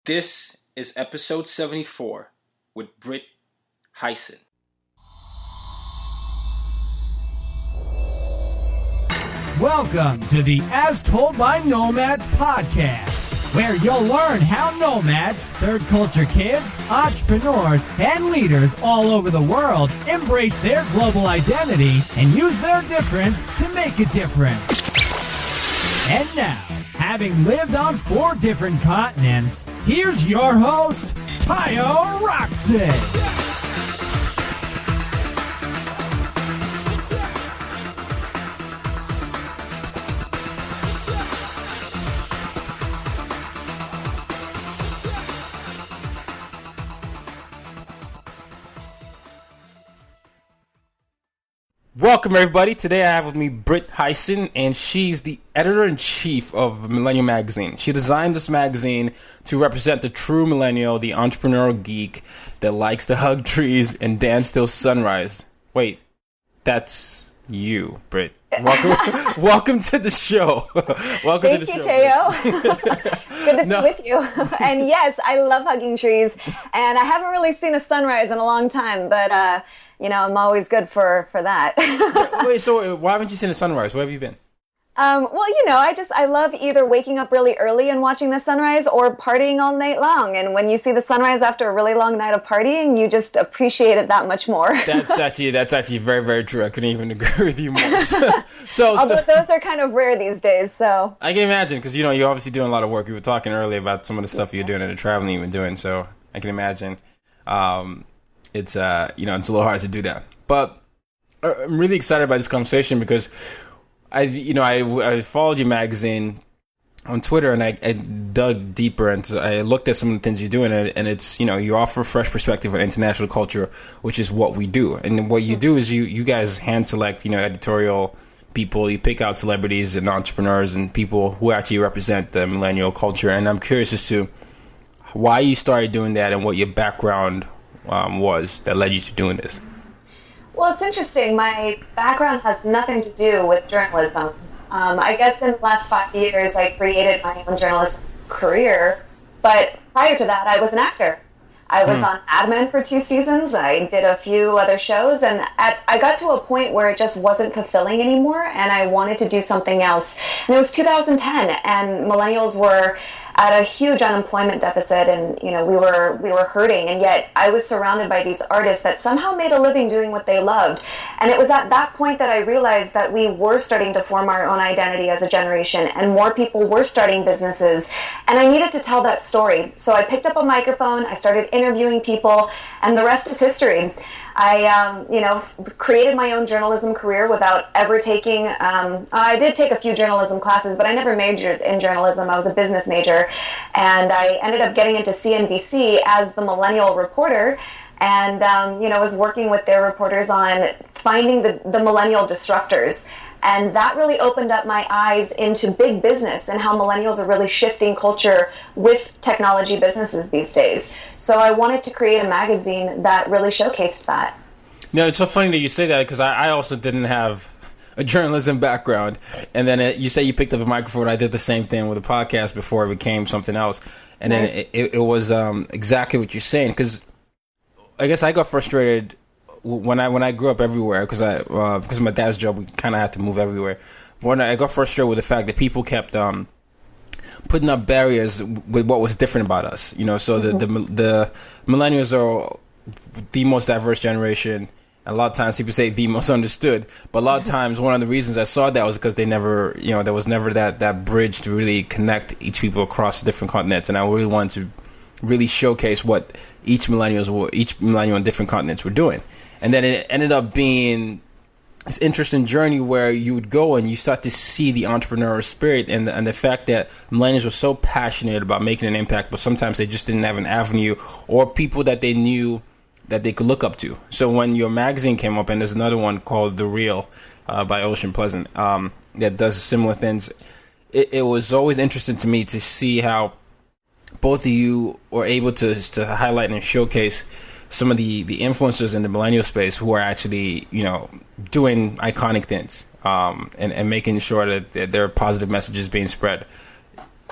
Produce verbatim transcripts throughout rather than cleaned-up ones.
This is episode seventy-four with Britt Hyson. Welcome to the As Told by Nomads podcast, where you'll learn how nomads, third culture kids, entrepreneurs, and leaders all over the world embrace their global identity and use their difference to make a difference. And now, having lived on four different continents, here's your host, Tayo Rockson. Welcome, everybody. Today I have with me Britt Hyson, and she's the editor-in-chief of Millennial Magazine. She designed this magazine to represent the true millennial, the entrepreneurial geek that likes to hug trees and dance till sunrise. Wait, that's you, Britt. Welcome, welcome to the show. welcome Thank to the you, show. Tayo. Good to no. be with you. And yes, I love hugging trees, and I haven't really seen a sunrise in a long time, but uh, you know, I'm always good for, for that. Wait, so why haven't you seen a sunrise? Where have you been? Um, well, you know, I just, I love either waking up really early and watching the sunrise or partying all night long. And when you see the sunrise after a really long night of partying, you just appreciate it that much more. That's actually, that's actually very, very true. I couldn't even agree with you more. So, so Although so, those are kind of rare these days, so. I can imagine, because, you know, you're obviously doing a lot of work. We were talking earlier about some of the stuff you're doing and the traveling you've been doing, so I can imagine. Um, it's, uh, you know, it's a little hard to do that. But I'm really excited about this conversation because I, you know, I, I followed your magazine on Twitter and I, I dug deeper and I looked at some of the things you're doing and it's, you know, you offer a fresh perspective on international culture, which is what we do. And what you do is you, you guys hand select, you know, editorial people. You pick out celebrities and entrepreneurs and people who actually represent the millennial culture. And I'm curious as to why you started doing that and what your background um, was that led you to doing this. Well, it's interesting. My background has nothing to do with journalism. Um, I guess in the last five years, I created my own journalism career. But prior to that, I was an actor. I was mm. on Mad Men for two seasons. I did a few other shows. And at, I got to a point where it just wasn't fulfilling anymore. And I wanted to do something else. And it was two thousand ten. And millennials were at a huge unemployment deficit, and you know we were we were hurting, and yet I was surrounded by these artists that somehow made a living doing what they loved. And it was at that point that I realized that we were starting to form our own identity as a generation, and more people were starting businesses, and I needed to tell that story. So I picked up a microphone, I started interviewing people, and the rest is history. I, um, you know, created my own journalism career without ever taking, um, I did take a few journalism classes, but I never majored in journalism. I was a business major, and I ended up getting into C N B C as the millennial reporter, and, um, you know, was working with their reporters on finding the, the millennial disruptors. And that really opened up my eyes into big business and how millennials are really shifting culture with technology businesses these days. So I wanted to create a magazine that really showcased that. No, it's so funny that you say that because I, I also didn't have a journalism background. And then it, you say you picked up a microphone. I did the same thing with a podcast before it became something else. And nice. then it, it, it was um, exactly what you're saying, because I guess I got frustrated when I when I grew up everywhere, because I uh, because of my dad's job, we kind of had to move everywhere. When I got frustrated with the fact that people kept um, putting up barriers with what was different about us, you know. So mm-hmm. the, the the millennials are the most diverse generation. A lot of times people say the most understood, but a lot of times one of the reasons I saw that was because they never, you know, there was never that that bridge to really connect each people across different continents, and I really wanted to really showcase what each millennials were, each millennial on different continents were doing. And then it ended up being this interesting journey where you would go and you start to see the entrepreneurial spirit and the, and the fact that millennials were so passionate about making an impact, but sometimes they just didn't have an avenue or people that they knew that they could look up to. So when your magazine came up, and there's another one called The Real uh, by Ocean Pleasant um, that does similar things, it, it was always interesting to me to see how both of you were able to to highlight and showcase some of the, the influencers in the millennial space who are actually, you know, doing iconic things um, and, and making sure that, that there are positive messages being spread.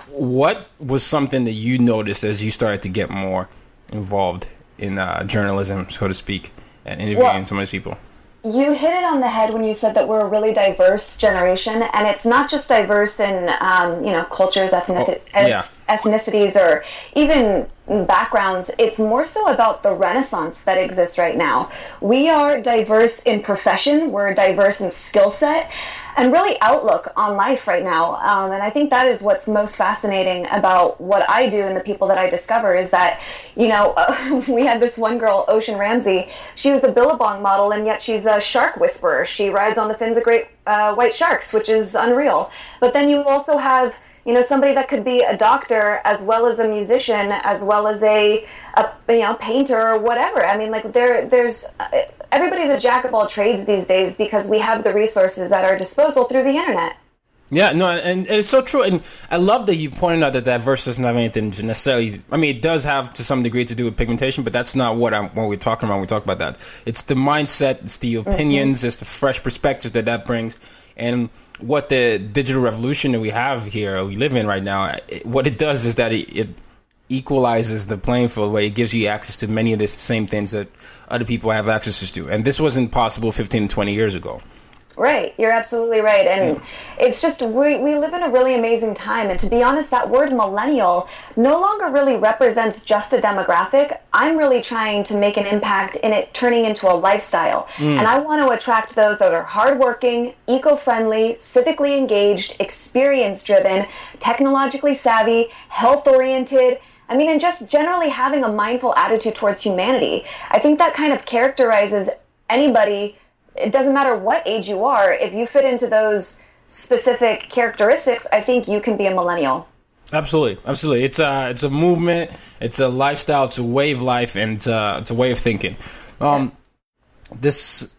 what was something that you noticed as you started to get more involved in uh, journalism, so to speak, and interviewing well, some of these people? You hit it on the head when you said that we're a really diverse generation, and it's not just diverse in, um, you know, cultures, ethnic- oh, yeah. ethnicities, or even backgrounds. It's more so about the renaissance that exists right now. We are diverse in profession, we're diverse in skill set, and really outlook on life right now. Um, and I think that is what's most fascinating about what I do and the people that I discover is that, you know, uh, we had this one girl, Ocean Ramsey. She was a Billabong model, and yet she's a shark whisperer. She rides on the fins of great uh, white sharks, which is unreal. But then you also have, you know, somebody that could be a doctor as well as a musician, as well as a, a you know, painter or whatever. I mean, like there, there's... Uh, everybody's a jack of all trades these days because we have the resources at our disposal through the internet. Yeah, no, and, and it's so true. And I love that you pointed out that diverse doesn't have anything to necessarily... I mean, it does have to some degree to do with pigmentation, but that's not what I'm, what we're talking about when we talk about that. It's the mindset, it's the opinions, mm-hmm. it's the fresh perspectives that that brings. And what the digital revolution that we have here, we live in right now, it, what it does is that it, it equalizes the playing field, where it gives you access to many of the same things that other people have access to. And this wasn't possible fifteen, twenty years ago. Right. You're absolutely right. And yeah. it's just, we, we live in a really amazing time. And to be honest, that word millennial no longer really represents just a demographic. I'm really trying to make an impact in it turning into a lifestyle. Mm. And I want to attract those that are hardworking, eco-friendly, civically engaged, experience-driven, technologically savvy, health-oriented, I mean, and just generally having a mindful attitude towards humanity. I think that kind of characterizes anybody. It doesn't matter what age you are. If you fit into those specific characteristics, I think you can be a millennial. Absolutely. Absolutely. It's a, it's a movement. It's a lifestyle. It's a way of life. And it's a, it's a way of thinking. Um, yeah. This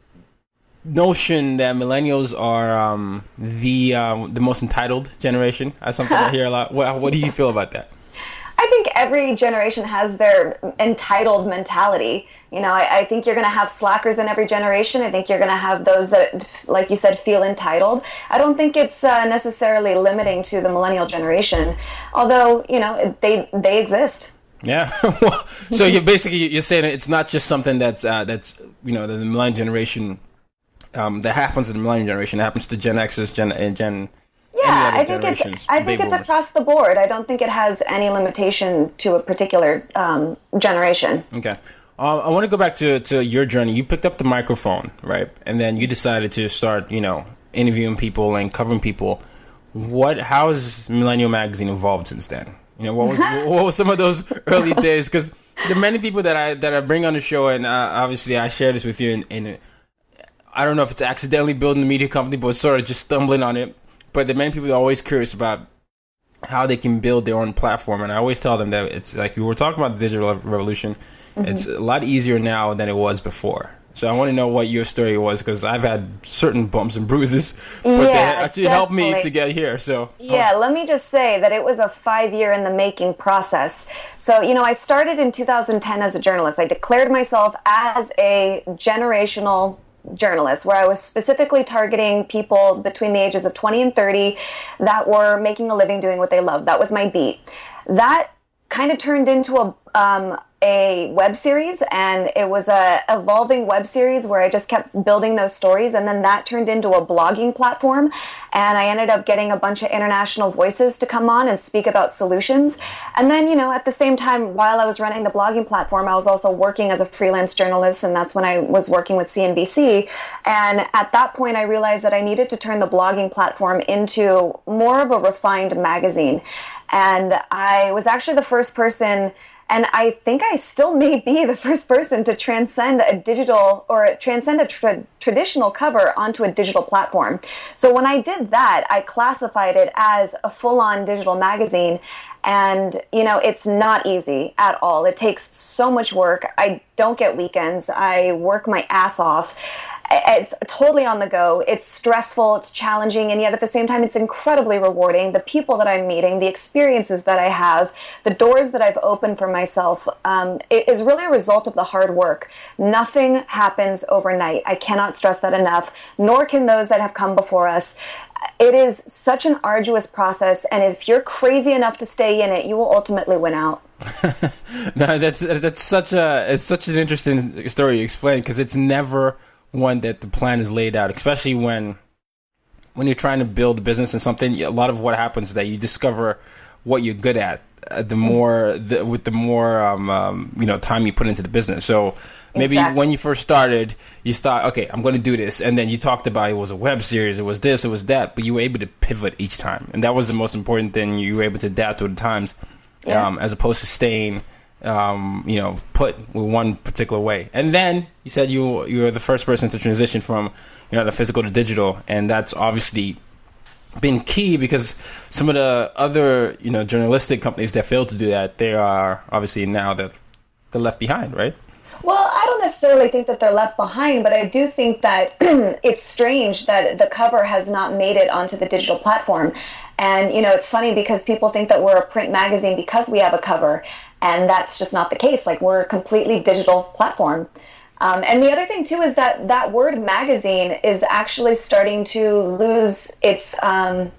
notion that millennials are um, the um, the most entitled generation, that's something I hear a lot. What, what do you feel about that? I think every generation has their entitled mentality. You know, I, I think you're going to have slackers in every generation. I think you're going to have those that, like you said, feel entitled. I don't think it's uh, necessarily limiting to the millennial generation, although, you know, they they exist. Yeah. Well, so you're basically you're saying it's not just something that's uh, that's you know the millennial generation um, that happens to the millennial generation. It happens to Gen Xers, Gen and Gen. Yeah, I think it's I think it's across the board. I don't think it has any limitation to a particular um, generation. Okay. Uh, I want to go back to, to your journey. You picked up the microphone, right? And then you decided to start, you know, interviewing people and covering people. What? How has Millennial Magazine evolved since then? You know, what was what was some of those early days? Because the many people that I that I bring on the show, and uh, obviously I share this with you, and, and I don't know if it's accidentally building the media company, but sort of just stumbling on it. But the many people are always curious about how they can build their own platform. And I always tell them that it's like we were talking about the digital revolution. Mm-hmm. It's a lot easier now than it was before. So I want to know what your story was, because I've had certain bumps and bruises, but yeah, they actually definitely helped me to get here. So yeah, let me just say that it was a five-year in the making process. So, you know, I started in two thousand ten as a journalist. I declared myself as a generational journalist, where I was specifically targeting people between the ages of twenty and thirty that were making a living doing what they loved. That was my beat. That kind of turned into a um, a web series, and it was a evolving web series where I just kept building those stories, and then that turned into a blogging platform, and I ended up getting a bunch of international voices to come on and speak about solutions. And then, you know, at the same time, while I was running the blogging platform, I was also working as a freelance journalist, and that's when I was working with C N B C. And at that point, I realized that I needed to turn the blogging platform into more of a refined magazine. And I was actually the first person, and I think I still may be the first person to transcend a digital or transcend a tra- traditional cover onto a digital platform. So when I did that, I classified it as a full-on digital magazine. And, you know, it's not easy at all. It takes so much work. I don't get weekends. I work my ass off. It's totally on the go. It's stressful, it's challenging, and yet at the same time, it's incredibly rewarding. The people that I'm meeting, the experiences that I have, the doors that I've opened for myself, um, it is really a result of the hard work. Nothing happens overnight. I cannot stress that enough, nor can those that have come before us. It is such an arduous process, and if you're crazy enough to stay in it, you will ultimately win out. No, that's that's such a it's such an interesting story you explain, because it's never one that the plan is laid out, especially when when you're trying to build a business and something. A lot of what happens is that you discover what you're good at uh, the more the, with the more um, um, you know time you put into the business. So maybe exactly. when you first started, you thought, okay, I'm going to do this, and then you talked about it was a web series, it was this, it was that, but you were able to pivot each time, and that was the most important thing. You were able to adapt to the times, yeah. um, as opposed to staying, um, you know, put with one particular way. And then you said you you were the first person to transition from, you know, the physical to digital, and that's obviously been key, because some of the other, you know, journalistic companies that failed to do that, they are obviously now that they're left behind, right? Well, I don't necessarily think that they're left behind, but I do think that it's strange that the cover has not made it onto the digital platform. And, you know, it's funny because people think that we're a print magazine because we have a cover, and that's just not the case. Like, we're a completely digital platform. Um, and the other thing, too, is that that word magazine is actually starting to lose its, um,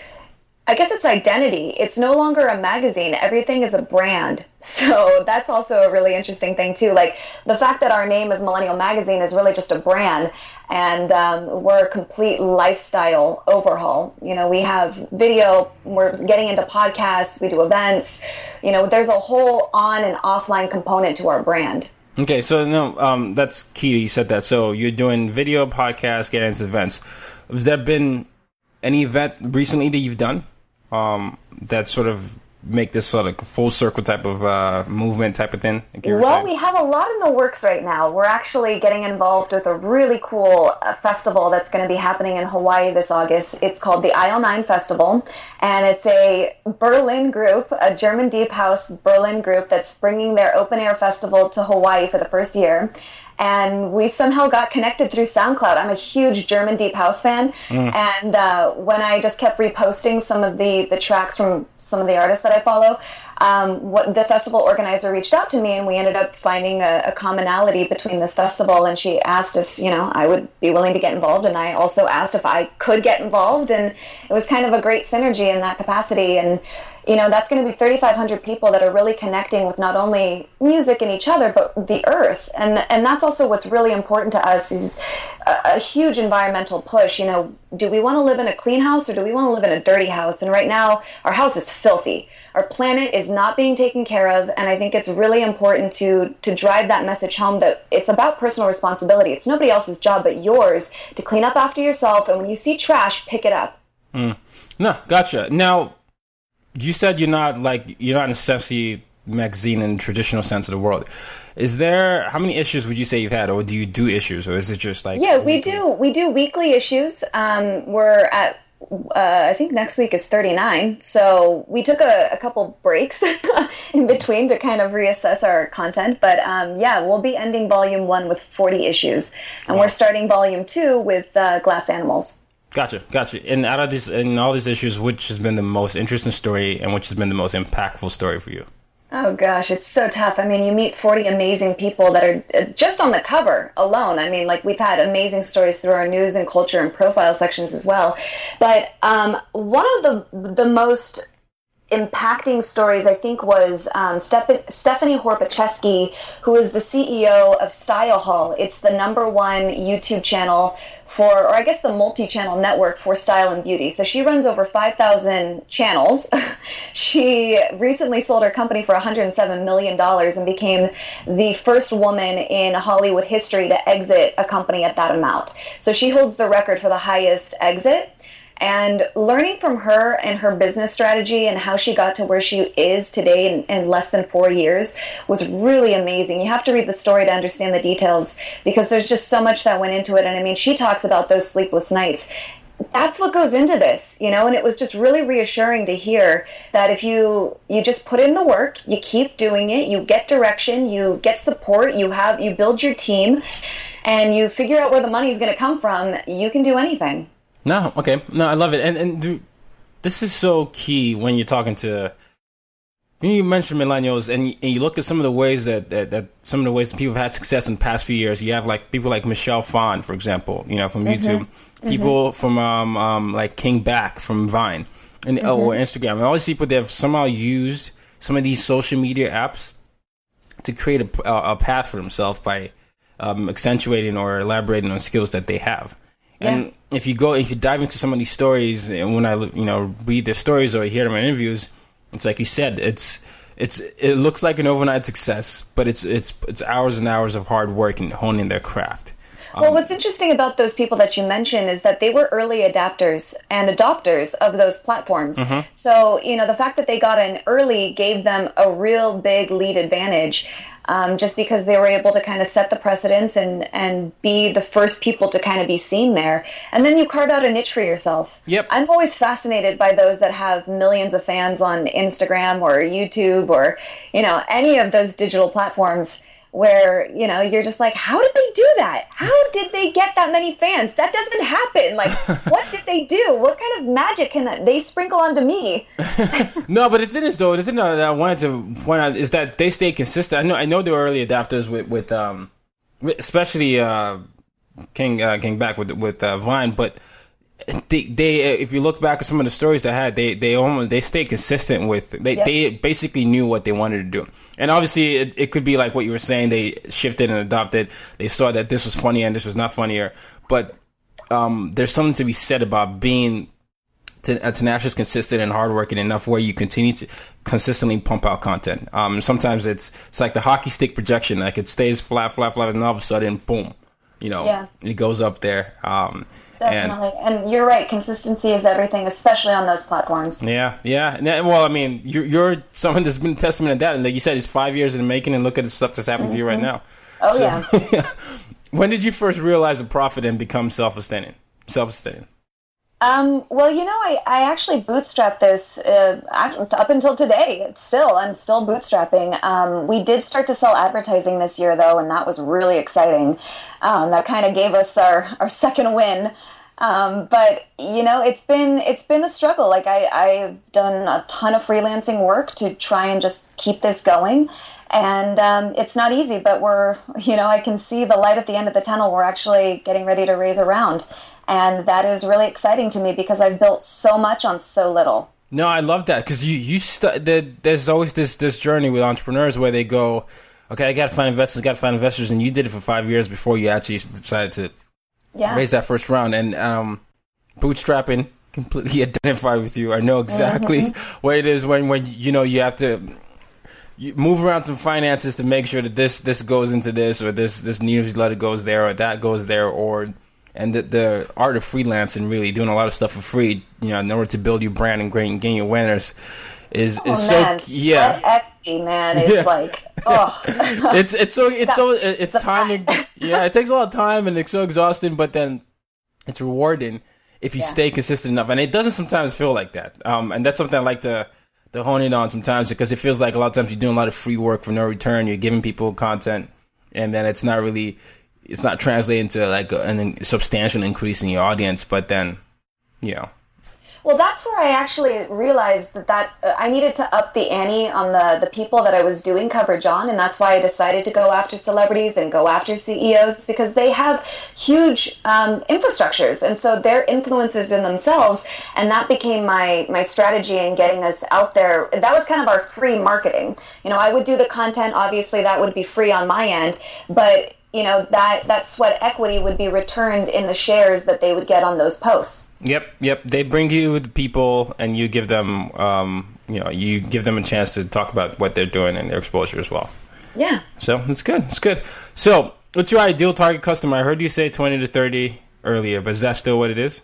I guess, its identity. It's no longer a magazine. Everything is a brand. So that's also a really interesting thing, too. Like, the fact that our name is Millennial Magazine is really just a brand. And um, we're a complete lifestyle overhaul. You know, we have video, we're getting into podcasts, we do events. You know, there's a whole on and offline component to our brand. Okay, so no, um, that's key. You said that. So you're doing video, podcasts, getting into events. Has there been any event recently that you've done um, that sort of make this sort of full circle type of uh, movement type of thing? Like well, we have a lot in the works right now. We're actually getting involved with a really cool uh, festival that's going to be happening in Hawaii this August. It's called the I L nine Festival, and it's a Berlin group, a German Deep House Berlin group that's bringing their open air festival to Hawaii for the first year. And we somehow got connected through SoundCloud. I'm a huge German Deep House fan. Mm. And uh, when I just kept reposting some of the, the tracks from some of the artists that I follow, um, what the festival organizer reached out to me, and we ended up finding a, a commonality between this festival. And she asked if, you know, I would be willing to get involved. And I also asked if I could get involved. And it was kind of a great synergy in that capacity. And you know, that's going to be thirty-five hundred people that are really connecting with not only music and each other, but the earth. And and that's also what's really important to us, is a, a huge environmental push. You know, do we want to live in a clean house, or do we want to live in a dirty house? And right now, our house is filthy. Our planet is not being taken care of. And I think it's really important to, to drive that message home, that it's about personal responsibility. It's nobody else's job but yours to clean up after yourself. And when you see trash, pick it up. Mm. No, gotcha. Now, you said you're not like you're not necessarily magazine in the traditional sense of the word. Is there, how many issues would you say you've had, or do you do issues, or is it just like? Yeah, we weekly? do. We do weekly issues. Um, we're at, uh, I think next week is thirty-nine. So we took a, a couple breaks in between to kind of reassess our content. But um, yeah, we'll be ending volume one with forty issues, and wow. we're starting volume two with uh, Glass Animals. Gotcha, gotcha. And out of this, in all these issues, which has been the most interesting story, and which has been the most impactful story for you? Oh gosh, it's so tough. I mean, you meet forty amazing people that are just on the cover alone. I mean, like, we've had amazing stories through our news and culture and profile sections as well. But um, one of the the most impacting stories, I think, was um, Steph- Stephanie Horpacheski, who is the C E O of Style Hall. It's the number one YouTube channel for, or I guess the multi-channel network for style and beauty. So she runs over five thousand channels. She recently sold her company for one hundred seven million dollars and became the first woman in Hollywood history to exit a company at that amount. So she holds the record for the highest exit. And learning from her and her business strategy and how she got to where she is today in, in less than four years was really amazing. You have to read the story to understand the details, because there's just so much that went into it. And I mean, she talks about those sleepless nights. That's what goes into this, you know, and it was just really reassuring to hear that if you you just put in the work, you keep doing it, you get direction, you get support, you have you build your team, and you figure out where the money is going to come from, you can do anything. No, okay. No, I love it. And and dude, this is so key when you're talking to You mentioned millennials, and you, and you look at some of the ways that, that, that some of the ways that people have had success in the past few years. You have like people like Michelle Phan, for example, you know, from mm-hmm. YouTube. People mm-hmm. from um, um, like King Bak from Vine and mm-hmm. or Instagram. And all these people that have somehow used some of these social media apps to create a, a path for themselves by um, accentuating or elaborating on skills that they have. Yeah. And if you go, if you dive into some of these stories, and when I you know read their stories or hear them in interviews. It's like you said. It's it's it looks like an overnight success, but it's it's it's hours and hours of hard work and honing their craft. Um, well, what's interesting about those people that you mentioned is that they were early adapters and adopters of those platforms. Mm-hmm. So you know the fact that they got in early gave them a real big lead advantage. Um, just because they were able to kind of set the precedence and, and be the first people to kind of be seen there. And then you carve out a niche for yourself. Yep. I'm always fascinated by those that have millions of fans on Instagram or YouTube or, you know, any of those digital platforms where, you know, you're just like, how did they do that? How did they get that many fans? That doesn't happen. Like, what did they do? What kind of magic can they sprinkle onto me? No, but the thing is, though, the thing that I wanted to point out is that they stay consistent. I know, I know they were early adapters with, with um, especially uh, King uh, King Bak with with uh, Vine, but they they if you look back at some of the stories they had, they they almost they stayed consistent with they yep. they basically knew what they wanted to do. And obviously it, it could be like what you were saying, they shifted and adopted. They saw that this was funnier and this was not funnier. But um, there's something to be said about being t- uh, tenacious, consistent, and hardworking enough where you continue to consistently pump out content. Um, sometimes it's it's like the hockey stick projection, like it stays flat, flat, flat, and all of a sudden, boom, you know, yeah. it goes up there. Um, Definitely. And, and you're right. Consistency is everything, especially on those platforms. Yeah. Yeah. Well, I mean, you're, you're someone that's been a testament to that. And like you said, it's five years in the making, and look at the stuff that's happened mm-hmm. to you right now. Oh, so, yeah. When did you first realize the profit and become self-sustaining? Self-sustaining? Um, well, you know, I, I actually bootstrapped this uh, up until today. It's still, I'm still bootstrapping. Um, we did start to sell advertising this year, though, and that was really exciting. Um, that kind of gave us our, our second win. Um, but, you know, it's been it's been a struggle. Like, I, I've done a ton of freelancing work to try and just keep this going. And um, it's not easy, but we're, you know, I can see the light at the end of the tunnel. We're actually getting ready to raise a round. And that is really exciting to me because I've built so much on so little. No, I love that because you you st- there's always this this journey with entrepreneurs where they go, okay, I got to find investors, got to find investors, and you did it for five years before you actually decided to yeah. raise that first round. And um, bootstrapping, completely identify with you. I know exactly mm-hmm. what it is when when you know you have to you move around some finances to make sure that this this goes into this or this this newsletter goes there or that goes there or. And the, the art of freelancing, really doing a lot of stuff for free, you know, in order to build your brand and gain, gain your winners, is oh, is man. so yeah. Equity, man, it's yeah. like oh, it's it's so it's so it's time. Yeah, it takes a lot of time and it's so exhausting, but then it's rewarding if you yeah. stay consistent enough. And it doesn't sometimes feel like that. Um, and that's something I like to to hone in on sometimes because it feels like a lot of times you're doing a lot of free work for no return. You're giving people content, and then it's not really. It's not translating to like a, a substantial increase in your audience, but then, you know. Well, that's where I actually realized that, that uh, I needed to up the ante on the, the people that I was doing coverage on, and that's why I decided to go after celebrities and go after C E Os because they have huge um, infrastructures, and so they're influencers in themselves, and that became my, my strategy in getting us out there. That was kind of our free marketing. You know, I would do the content, obviously that would be free on my end, but you know, that, that sweat equity would be returned in the shares that they would get on those posts. Yep, yep. They bring you the people and you give them, um, you know, you give them a chance to talk about what they're doing and their exposure as well. Yeah. So it's good. It's good. So what's your ideal target customer? I heard you say twenty to thirty earlier, but is that still what it is?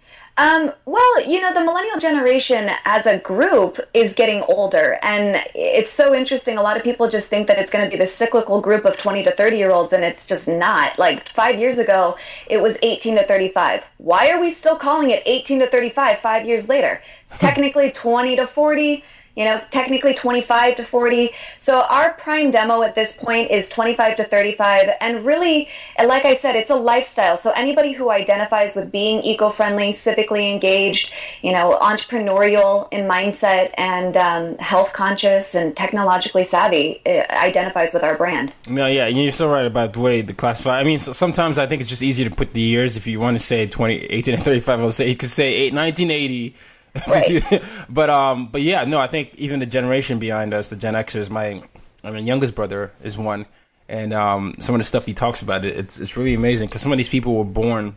Um, well, you know, the millennial generation as a group is getting older, and it's so interesting. A lot of people just think that it's going to be the cyclical group of twenty to thirty year olds, and it's just not. Like five years ago, it was eighteen to thirty-five. Why are we still calling it eighteen to thirty-five five years later? It's technically twenty to forty. you know, technically twenty-five to forty. So our prime demo at this point is twenty-five to thirty-five. And really, like I said, it's a lifestyle. So anybody who identifies with being eco-friendly, civically engaged, you know, entrepreneurial in mindset and um, health conscious and technologically savvy uh, identifies with our brand. No, yeah, you're so right about the way the classify. I mean, so sometimes I think it's just easier to put the years. If you want to say twenty, eighteen and thirty-five, I'll say you could say eight, nineteen eighty. Right. but um, but yeah, no, I think even the generation behind us, the Gen Xers, my, I mean, youngest brother is one, and um, some of the stuff he talks about, it, it's it's really amazing because some of these people were born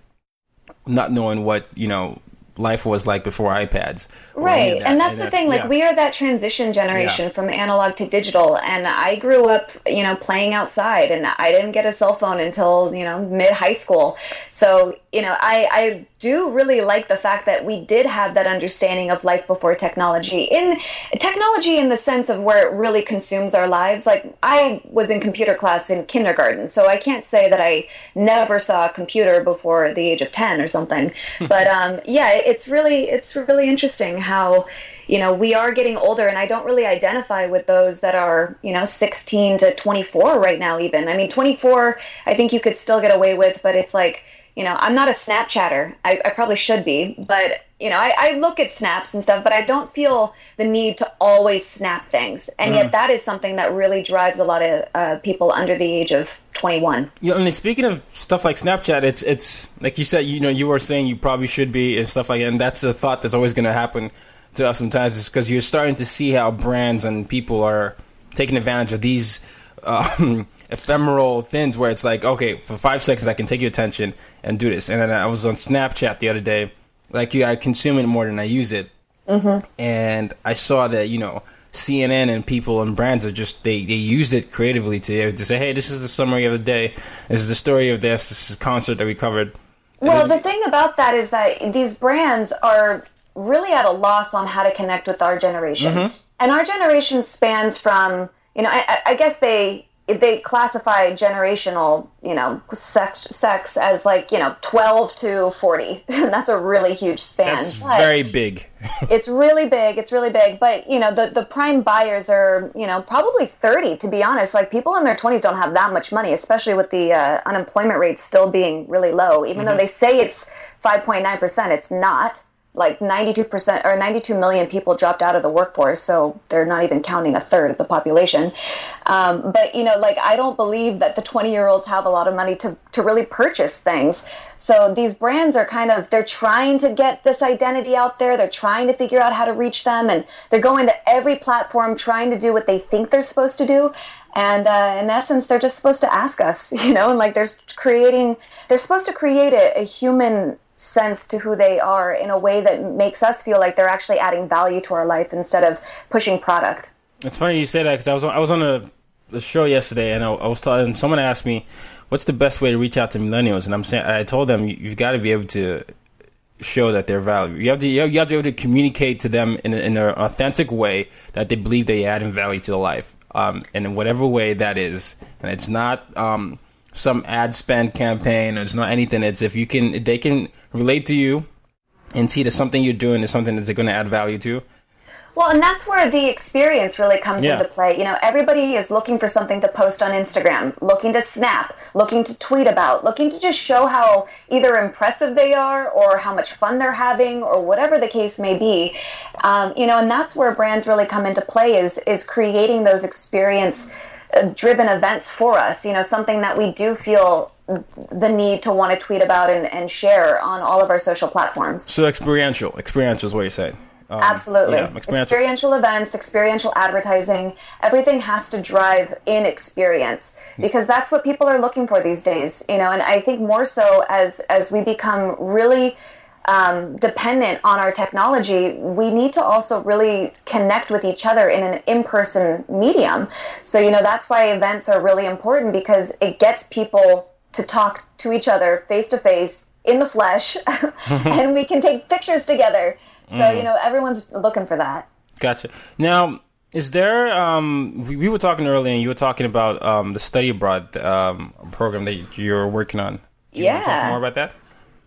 not knowing what, you know, life was like before iPads. Right. That. And that's and the thing, like yeah. we are that transition generation yeah. from analog to digital. And I grew up, you know, playing outside, and I didn't get a cell phone until, you know, mid high school. So, you know, I, I do really like the fact that we did have that understanding of life before technology, in technology in the sense of where it really consumes our lives. Like I was in computer class in kindergarten, so I can't say that I never saw a computer before the age of ten or something. But um, yeah, it's really, it's really interesting how, you know, we are getting older, and I don't really identify with those that are, you know, sixteen to twenty-four right now even. I mean, twenty-four, I think you could still get away with, but it's like, you know, I'm not a Snapchatter. I, I probably should be, but, you know, I, I look at snaps and stuff, but I don't feel the need to always snap things. And mm. yet that is something that really drives a lot of uh, people under the age of twenty-one. Yeah, I mean, speaking of stuff like Snapchat, it's, it's like you said, you know, you were saying you probably should be and stuff like that. And that's a thought that's always going to happen to us sometimes, is because you're starting to see how brands and people are taking advantage of these um, ephemeral things where it's like, okay, for five seconds I can take your attention and do this. And then I was on Snapchat the other day, like I consume it more than I use it, mm-hmm. and I saw that, you know, C N N and people and brands are just, they, they used it creatively to, to say, hey, this is the summary of the day, this is the story of this, this is a concert that we covered. And well, then, the thing about that is that these brands are really at a loss on how to connect with our generation. Mm-hmm. And our generation spans from, you know, I, I guess they they classify generational, you know, sex sex as like, you know, twelve to forty. That's a really huge span. That's but very big. It's really big. It's really big. But, you know, the, the prime buyers are, you know, probably thirty, to be honest. Like, people in their twenties don't have that much money, especially with the uh, unemployment rate still being really low. Even mm-hmm. though they say it's five point nine percent, it's not. Like ninety-two percent or ninety-two million people dropped out of the workforce, so they're not even counting a third of the population. Um, but, you know, like, I don't believe that the twenty-year-olds have a lot of money to, to really purchase things. So these brands are kind of, they're trying to get this identity out there. They're trying to figure out how to reach them, and they're going to every platform trying to do what they think they're supposed to do. And uh, in essence, they're just supposed to ask us, you know, and like they're creating, they're supposed to create a, a human sense to who they are in a way that makes us feel like they're actually adding value to our life instead of pushing product. It's funny you say that, because I was on, I was on a, a show yesterday, and I, I was telling someone asked me, "What's the best way to reach out to millennials?" And I'm saying, I told them, you, you've got to be able to show that they're valuable. You have to, you have, you have to be able to communicate to them in, a, in an authentic way that they believe they add in value to their life, um, and in whatever way that is. And it's not um, some ad spend campaign, or it's not anything. It's if you can, if they can relate to you and see that something you're doing is something that they're going to add value to. Well, and that's where the experience really comes yeah. into play. You know, everybody is looking for something to post on Instagram, looking to snap, looking to tweet about, looking to just show how either impressive they are or how much fun they're having or whatever the case may be. Um, you know, and that's where brands really come into play, is is creating those experience driven events for us, you know, something that we do feel the need to want to tweet about and, and share on all of our social platforms. So experiential, experiential is what you're saying. Um, Absolutely. Yeah, experiential. experiential events, experiential advertising, everything has to drive in experience, because that's what people are looking for these days, you know, and I think more so as, as we become really Um, dependent on our technology, we need to also really connect with each other in an in-person medium. So, you know, that's why events are really important, because it gets people to talk to each other face-to-face in the flesh, and we can take pictures together. So, mm. you know, everyone's looking for that. Gotcha. Now, is there, um, we, we were talking earlier, and you were talking about um, the study abroad um, program that you're working on. Do you yeah. want to talk more about that?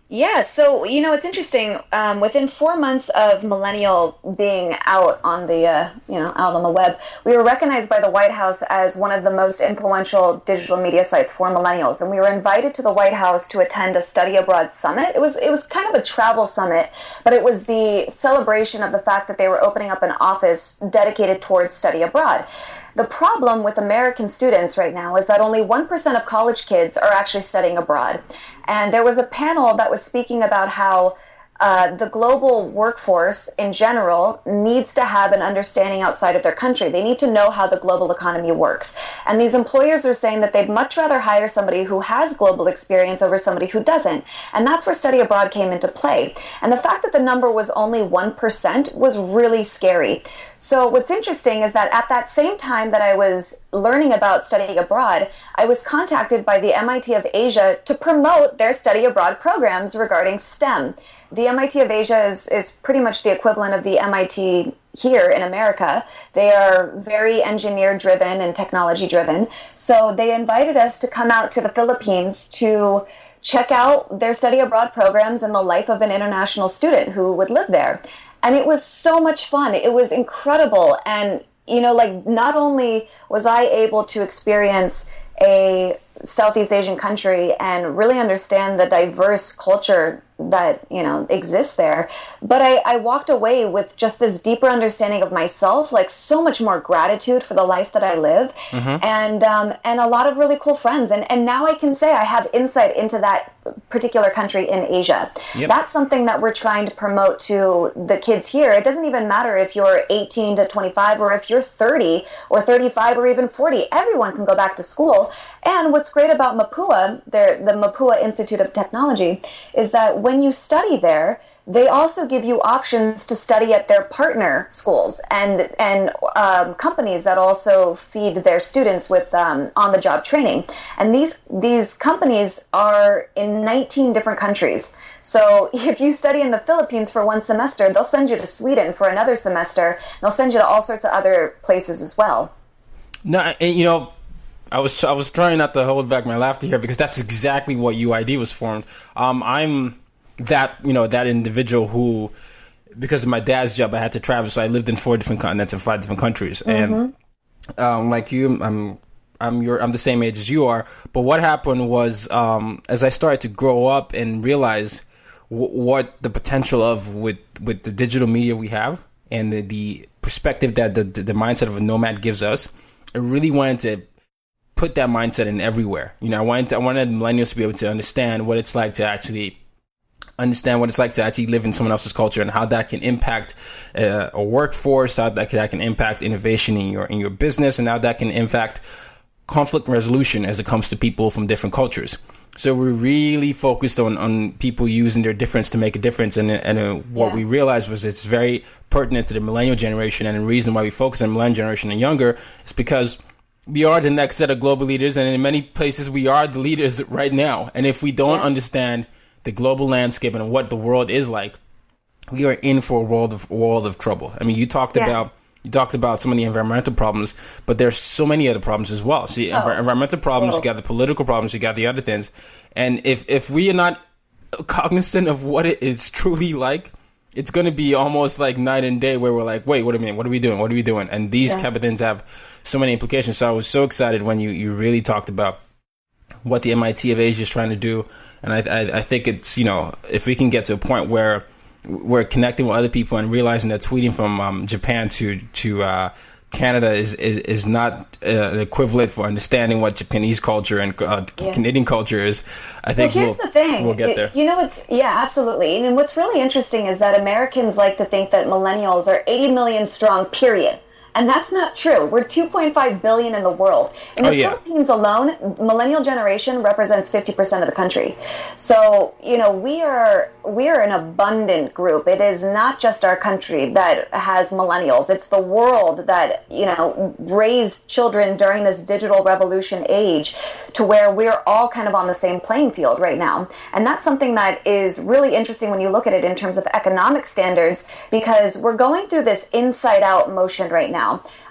Yeah, so you know it's interesting. Um, within four months of Millennial being out on the uh, you know out on the web, we were recognized by the White House as one of the most influential digital media sites for millennials, and we were invited to the White House to attend a study abroad summit. It was it was kind of a travel summit, but it was the celebration of the fact that they were opening up an office dedicated towards study abroad. The problem with American students right now is that only one percent of college kids are actually studying abroad. And there was a panel that was speaking about how uh, the global workforce in general needs to have an understanding outside of their country. They need to know how the global economy works. And these employers are saying that they'd much rather hire somebody who has global experience over somebody who doesn't. And that's where study abroad came into play. And the fact that the number was only one percent was really scary. So what's interesting is that at that same time that I was learning about studying abroad, I was contacted by the M I T of Asia to promote their study abroad programs regarding STEM. The M I T of Asia is, is pretty much the equivalent of the M I T here in America. They are very engineer-driven and technology-driven. So they invited us to come out to the Philippines to check out their study abroad programs and the life of an international student who would live there. And it was so much fun. It was incredible. And, you know, like, not only was I able to experience a Southeast Asian country and really understand the diverse culture that, you know, exists there, but I, I walked away with just this deeper understanding of myself, like so much more gratitude for the life that I live, mm-hmm. and um, and a lot of really cool friends. And, and now I can say I have insight into that particular country in Asia. Yep. That's something that we're trying to promote to the kids here. It doesn't even matter if you're eighteen to twenty-five or if you're thirty or thirty-five or even forty. Everyone can go back to school. And what's great about Mapua, the Mapua Institute of Technology, is that when you study there, they also give you options to study at their partner schools and and um, companies that also feed their students with um, on-the-job training. And these these companies are in nineteen different countries. So if you study in the Philippines for one semester, they'll send you to Sweden for another semester. And they'll send you to all sorts of other places as well. No, and you know, I was I was trying not to hold back my laughter here because that's exactly what U I D was formed. Um, I'm that you know that individual who, because of my dad's job, I had to travel. So I lived in four different continents and five different countries. Mm-hmm. And um, like you, I'm I'm your I'm the same age as you are. But what happened was, um, as I started to grow up and realize w- what the potential of with with the digital media we have and the, the perspective that the, the the mindset of a nomad gives us, I really wanted to put that mindset in everywhere. You know, I wanted to, I wanted millennials to be able to understand what it's like to actually understand what it's like to actually live in someone else's culture and how that can impact uh, a workforce, how that can, that can impact innovation in your in your business, and how that can impact conflict resolution as it comes to people from different cultures. So we're really focused on, on people using their difference to make a difference. And, and uh, what yeah. we realized was it's very pertinent to the millennial generation. And the reason why we focus on the millennial generation and younger is because we are the next set of global leaders. And in many places, we are the leaders right now. And if we don't yeah. understand the global landscape and what the world is like, we are in for a world of world of trouble. I mean, you talked yeah. about you talked about some of the environmental problems, but there's so many other problems as well. See, oh. env- environmental problems, oh. you got the political problems, you got the other things. And if if we are not cognizant of what it is truly like, it's going to be almost like night and day where we're like, wait, what do you mean? What are we doing? What are we doing? And these yeah. type of things have so many implications. So I was so excited when you, you really talked about what the M I T of Asia is trying to do. And I, I I think it's, you know, if we can get to a point where we're connecting with other people and realizing that tweeting from um, Japan to to uh, Canada is, is, is not uh, an equivalent for understanding what Japanese culture and uh, yeah. Canadian culture is, I think well, here's we'll, the thing. we'll get there. You know, it's yeah, absolutely. And what's really interesting is that Americans like to think that millennials are eighty million strong, period. And that's not true. We're two point five billion in the world. In the oh, yeah. Philippines alone, millennial generation represents fifty percent of the country. So, you know, we are we are an abundant group. It is not just our country that has millennials. It's the world that, you know, raised children during this digital revolution age to where we're all kind of on the same playing field right now. And that's something that is really interesting when you look at it in terms of economic standards, because we're going through this inside out motion right now.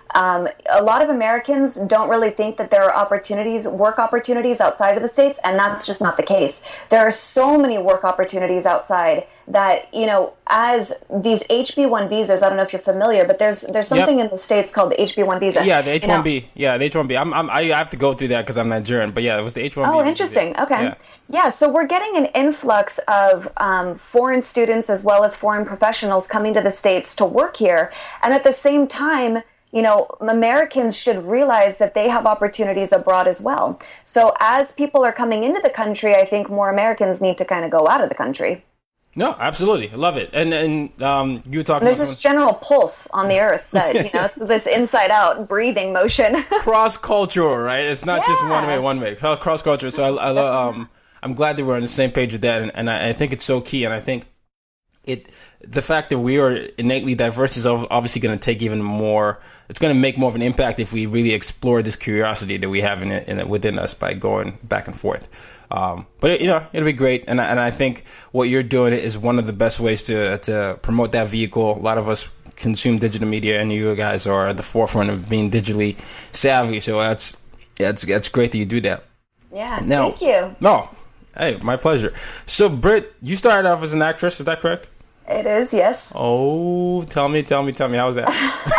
Um, a lot of Americans don't really think that there are opportunities, work opportunities outside of the States, and that's just not the case. There are so many work opportunities outside that, you know, as these H B one visas, I don't know if you're familiar, but there's there's something yep. in the States called the H B one visa. Yeah, the H one B. You know? Yeah, the H one B. I'm, I'm, I have to go through that because I'm Nigerian, but yeah, it was the H one B. Oh, interesting. Visa. Okay. Yeah. yeah, so we're getting an influx of um, foreign students as well as foreign professionals coming to the States to work here. And at the same time, you know, Americans should realize that they have opportunities abroad as well. So as people are coming into the country, I think more Americans need to kind of go out of the country. No, absolutely. I love it. And and um, you were talking There's about this general pulse on the earth that, you know, this inside out breathing motion. Cross-cultural, right? It's not yeah. just one way, one way. Cross-cultural. So I, I love, um, I'm glad that we're on the same page with that. And, and I, I think it's so key. And I think it, the fact that we are innately diverse is obviously going to take even more, it's going to make more of an impact if we really explore this curiosity that we have in it, in it within us by going back and forth. Um, but it, you know, it'll be great, and I, and I think what you're doing is one of the best ways to to promote that vehicle. A lot of us consume digital media, and you guys are at the forefront of being digitally savvy. So that's that's that's great that you do that. Yeah, now, thank you. No, hey, my pleasure. So, Britt, you started off as an actress, is that correct? It is, yes. Oh, tell me, tell me, tell me, how was that?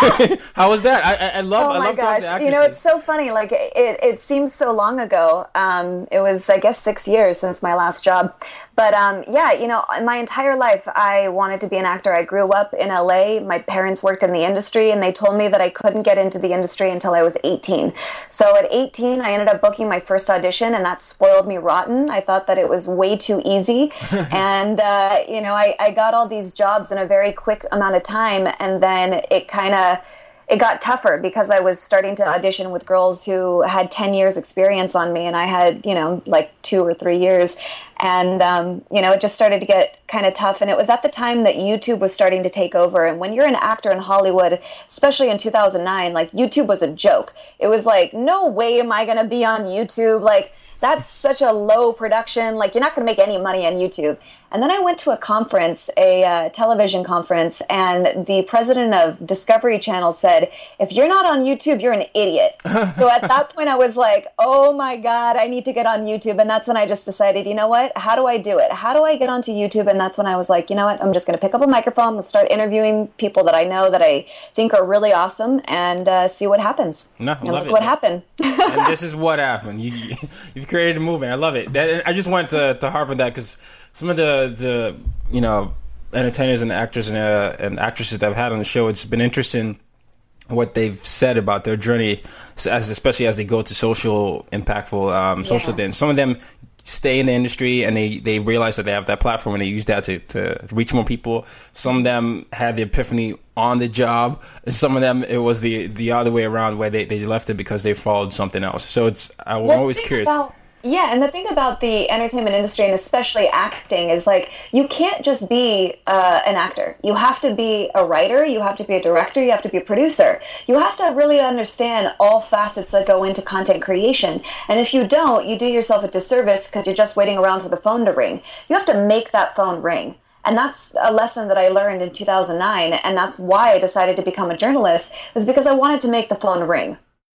How was that? I, I, I love, oh I love my talking gosh. to actresses. You know, it's so funny. Like it, it seems so long ago. Um, it was, I guess, six years since my last job. But um, yeah, you know, my entire life I wanted to be an actor. I grew up in L A. My parents worked in the industry, and they told me that I couldn't get into the industry until I was eighteen. So at eighteen, I ended up booking my first audition, and that spoiled me rotten. I thought that it was way too easy. and, uh, you know, I, I got all these jobs in a very quick amount of time, and then it kind of... it got tougher because I was starting to audition with girls who had ten years experience on me, and I had, you know, like two or three years. And, um, you know, it just started to get kind of tough. And it was at the time that YouTube was starting to take over. And when you're an actor in Hollywood, especially in two thousand nine, like YouTube was a joke. It was like, no way am I going to be on YouTube. Like, that's such a low production. Like, you're not going to make any money on YouTube. And then I went to a conference, a uh, television conference, and the president of Discovery Channel said, if you're not on YouTube, you're an idiot. So at that point, I was like, oh my God, I need to get on YouTube. And that's when I just decided, you know what? How do I do it? How do I get onto YouTube? And that's when I was like, you know what? I'm just going to pick up a microphone and start interviewing people that I know that I think are really awesome and uh, see what happens. No, and love look it. what happened. And this is what happened. You, you've created a movement. I love it. That, I just wanted to, to harp on that because some of the, the you know, entertainers and actors and, uh, and actresses that I've had on the show, it's been interesting what they've said about their journey, as especially as they go to social, impactful um, social yeah. things. Some of them stay in the industry and they, they realize that they have that platform and they use that to, to reach more people. Some of them had the epiphany on the job. And some of them, it was the, the other way around where they, they left it because they followed something else. So it's I'm well, always curious. About- Yeah, and the thing about the entertainment industry, and especially acting, is like you can't just be uh, an actor. You have to be a writer, you have to be a director, you have to be a producer. You have to really understand all facets that go into content creation. And if you don't, you do yourself a disservice because you're just waiting around for the phone to ring. You have to make that phone ring. And that's a lesson that I learned in two thousand nine, and that's why I decided to become a journalist, is because I wanted to make the phone ring.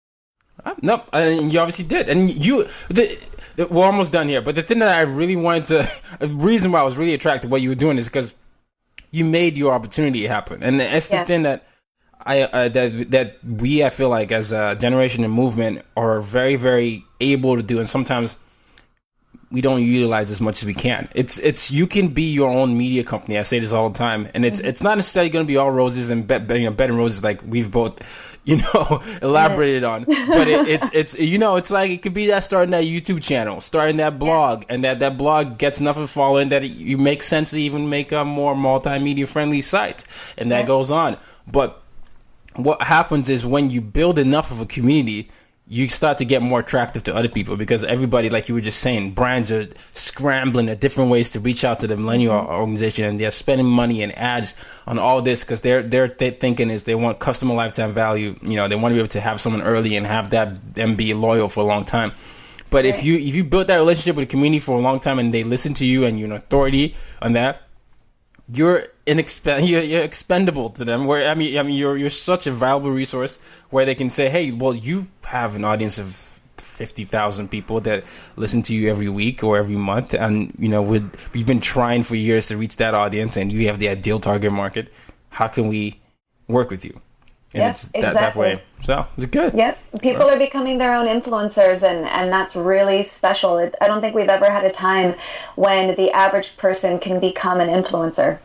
No, and you obviously did. And you... The, we're almost done here, but the thing that I really wanted to, the reason why I was really attracted to what you were doing is because you made your opportunity happen, and that's the yeah. thing that I uh, that that we I feel like as a generation and movement are very very able to do, and sometimes we don't utilize as much as we can. It's it's you can be your own media company. I say this all the time, and it's mm-hmm. it's not necessarily going to be all roses and be, you know, bed and roses like we've both, you know, elaborated yeah. on. But it, it's it's you know, it's like it could be that starting that YouTube channel, starting that blog, yeah. and that that blog gets enough of a following that it, you make sense to even make a more multimedia friendly site, and that yeah. goes on. But what happens is when you build enough of a community, you start to get more attractive to other people because everybody, like you were just saying, brands are scrambling at different ways to reach out to the millennial mm-hmm. organization, and they're spending money and ads on all this because their their th- thinking is they want customer lifetime value. You know, they want to be able to have someone early and have that them be loyal for a long time. But right. if you if you build that relationship with the community for a long time and they listen to you and you're an authority on that, you're inexpen- you're, you're expendable to them. Where I mean, I mean, you're you're such a valuable resource where they can say, "Hey, well, you have an audience of fifty thousand people that listen to you every week or every month, and you know, with we've been trying for years to reach that audience, and you have the ideal target market. How can we work with you?" And yeah, it's exactly. that, that way. So it's good. Yeah, people are becoming their own influencers, and, and that's really special. It, I don't think we've ever had a time when the average person can become an influencer.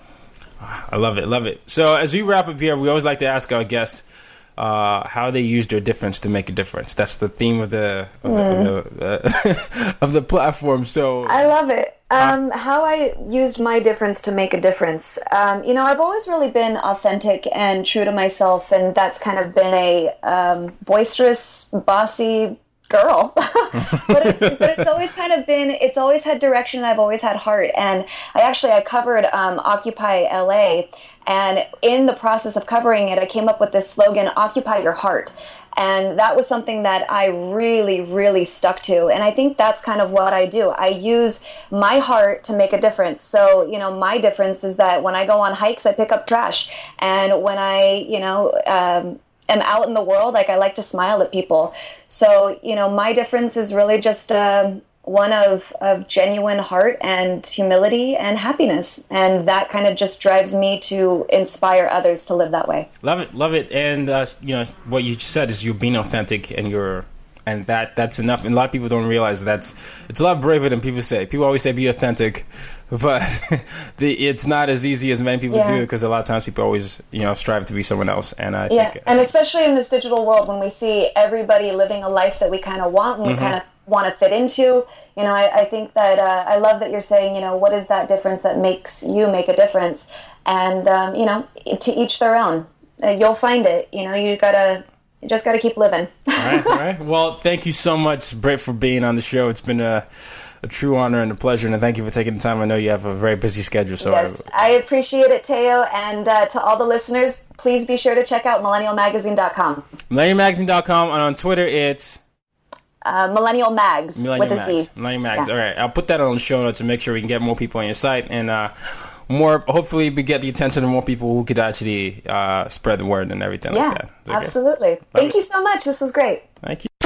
I love it, love it. So as we wrap up here, we always like to ask our guests uh, how they use their difference to make a difference. That's the theme of the of, mm. the, of, the, uh, of the platform. So I love it. Um, how I used my difference to make a difference. Um, you know, I've always really been authentic and true to myself, and that's kind of been a um, boisterous, bossy girl. but, it's, but it's always kind of been, it's always had direction, and I've always had heart. And I actually, I covered um, Occupy L A, and in the process of covering it, I came up with this slogan, Occupy Your Heart. And that was something that I really, really stuck to. And I think that's kind of what I do. I use my heart to make a difference. So, you know, my difference is that when I go on hikes, I pick up trash. And when I, you know, um, am out in the world, like I like to smile at people. So, you know, my difference is really just uh, one of, of genuine heart and humility and happiness. And that kind of just drives me to inspire others to live that way. Love it, love it. And, uh, you know, what you just said is you're being authentic, and you're, and that that's enough. And a lot of people don't realize that's, it's a lot braver than people say. People always say be authentic, but the, it's not as easy as many people yeah. do, because a lot of times people always, you know, strive to be someone else. And I yeah. think, and especially in this digital world, when we see everybody living a life that we kind of want, and we mm-hmm. kind of want to fit into, you know, I, I think that uh, I love that you're saying, you know, what is that difference that makes you make a difference? And, um, you know, to each their own. Uh, you'll find it. You know, you gotta, you just gotta keep living. all right, all right. Well, thank you so much, Britt, for being on the show. It's been a, a true honor and a pleasure, and thank you for taking the time. I know you have a very busy schedule. So yes, I, I appreciate it, Teo. And uh, to all the listeners, please be sure to check out millennial magazine dot com. millennial magazine dot com, and on Twitter, it's Uh, Millennial Mags Millennial with a Mags. Z. Millennial Mags. Yeah. All right, I'll put that on the show notes to make sure we can get more people on your site, and uh, more. Hopefully, we get the attention of more people who could actually uh, spread the word and everything yeah, like that. Okay. Absolutely. Thank you so much. This was great. Thank you.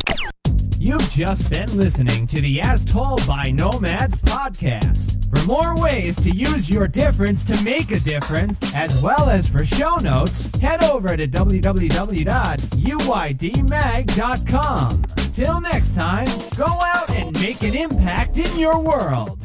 You've just been listening to the As Told by Nomads podcast. For more ways to use your difference to make a difference, as well as for show notes, head over to w w w dot u y d mag dot com. Till next time, go out and make an impact in your world.